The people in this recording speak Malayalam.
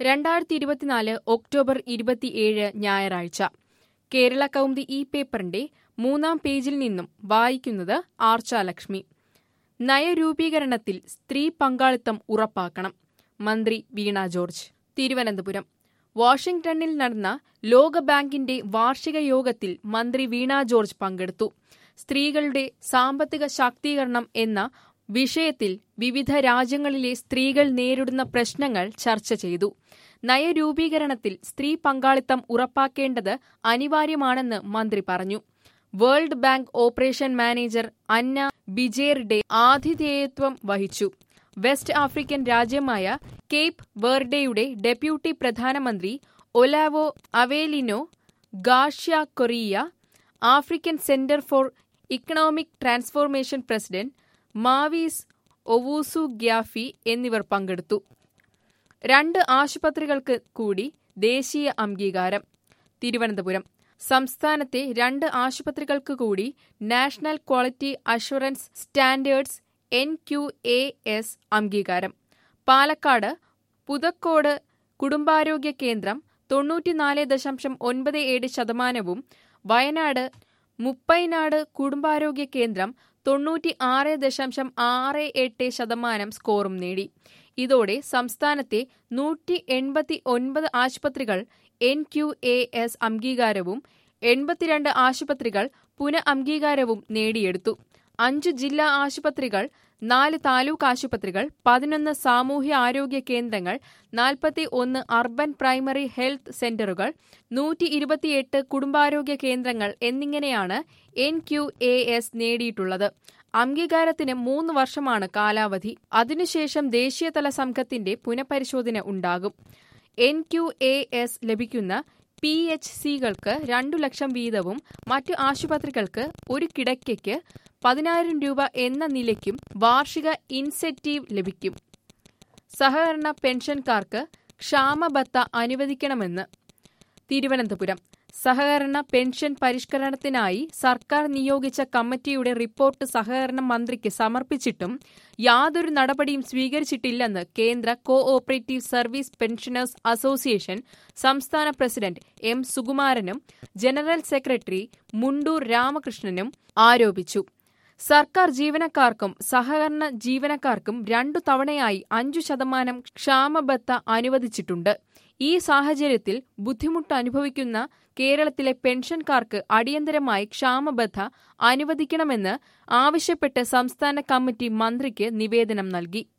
2024 ഒക്ടോബർ 27 ഞായറാഴ്ച. കേരള കൗമുദി ഈ പേപ്പറിന്റെ 3-ാം പേജിൽ നിന്നും വായിക്കുന്നത് ആർച്ചാലക്ഷ്മി. നയരൂപീകരണത്തിൽ സ്ത്രീ പങ്കാളിത്തം ഉറപ്പാക്കണം. മന്ത്രി വീണ ജോർജ്. തിരുവനന്തപുരം. വാഷിംഗ്ടണിൽ നടന്ന ലോകബാങ്കിന്റെ വാർഷിക യോഗത്തിൽ മന്ത്രി വീണ ജോർജ് പങ്കെടുത്തു. സ്ത്രീകളുടെ സാമ്പത്തിക ശാക്തീകരണം എന്ന വിഷയത്തിൽ വിവിധ രാജ്യങ്ങളിലെ സ്ത്രീകൾ നേരിടുന്ന പ്രശ്നങ്ങൾ ചർച്ച ചെയ്തു. നയരൂപീകരണത്തിൽ സ്ത്രീ പങ്കാളിത്തം ഉറപ്പാക്കേണ്ടത് അനിവാര്യമാണെന്ന് മന്ത്രി പറഞ്ഞു. World bank operation manager Anna Bjerde ആതിഥേയത്വം വഹിച്ചു. വെസ്റ്റ് ആഫ്രിക്കൻ രാജ്യമായ കേപ്പ് വെർഡെയുടെ ഡെപ്യൂട്ടി പ്രധാനമന്ത്രി Olavo Avelino Garcia Correia, African centre for economic transformation president Mavis Owusu ഗ്യാഫി എന്നിവർ പങ്കെടുത്തു. 2 ആശുപത്രികൾക്ക് കൂടി ദേശീയ അംഗീകാരം. തിരുവനന്തപുരം. സംസ്ഥാനത്തെ 2 ആശുപത്രികൾക്ക് കൂടി national quality assurance standards NQAS അംഗീകാരം. പാലക്കാട് പുതക്കോട് കുടുംബാരോഗ്യ കേന്ദ്രം 94.97%, വയനാട് മുപ്പൈനാട് കുടുംബാരോഗ്യ കേന്ദ്രം 96.68% സ്കോറും നേടി. ഇതോടെ സംസ്ഥാനത്തെ 189 ആശുപത്രികൾ NQAS അംഗീകാരവും 82 ആശുപത്രികൾ പുനഃഅംഗീകാരവും നേടിയെടുത്തു. 5 ജില്ലാ ആശുപത്രികൾ, 4 താലൂക്ക് ആശുപത്രികൾ, 11 സാമൂഹ്യ ആരോഗ്യ കേന്ദ്രങ്ങൾ, 41 അർബൻ പ്രൈമറി ഹെൽത്ത് സെന്ററുകൾ, 128 കുടുംബാരോഗ്യ കേന്ദ്രങ്ങൾ എന്നിങ്ങനെയാണ് NQAS നേടിയിട്ടുള്ളത്. അംഗീകാരത്തിന് 3 വർഷമാണ് കാലാവധി. അതിനുശേഷം ദേശീയതല സംഘത്തിന്റെ പുനഃപരിശോധന ഉണ്ടാകും. NQAS ലഭിക്കുന്ന PHCകൾക്ക് 2 ലക്ഷം വീതവും മറ്റു ആശുപത്രികൾക്ക് ഒരു കിടക്കയ്ക്ക് 10,000 രൂപ എന്ന നിലയ്ക്കും വാർഷിക ഇൻസെന്റീവ് ലഭിക്കും. സഹകരണ പെൻഷൻകാർക്ക് ക്ഷാമബത്ത അനുവദിക്കണമെന്ന് തിരുവനന്തപുരം. സഹകരണ പെൻഷൻ പരിഷ്കരണത്തിനായി സർക്കാർ നിയോഗിച്ച കമ്മിറ്റിയുടെ റിപ്പോർട്ട് സഹകരണ മന്ത്രിക്ക് സമർപ്പിച്ചിട്ടും യാതൊരു നടപടിയും സ്വീകരിച്ചിട്ടില്ലെന്ന് കേന്ദ്ര cooperative service pensioners association സംസ്ഥാന പ്രസിഡന്റ് M. സുകുമാരനും ജനറൽ സെക്രട്ടറി മുണ്ടൂർ രാമകൃഷ്ണനും ആരോപിച്ചു. സർക്കാർ ജീവനക്കാർക്കും സഹകരണ ജീവനക്കാർക്കും 2 തവണയായി 5% ക്ഷാമബത്ത അനുവദിച്ചിട്ടുണ്ട്. ഈ സാഹചര്യത്തിൽ ബുദ്ധിമുട്ടനുഭവിക്കുന്ന കേരളത്തിലെ പെൻഷൻകാർക്ക് അടിയന്തരമായി ക്ഷാമബത്ത അനുവദിക്കണമെന്ന് ആവശ്യപ്പെട്ട് സംസ്ഥാന കമ്മിറ്റി മന്ത്രിക്ക് നിവേദനം നൽകി.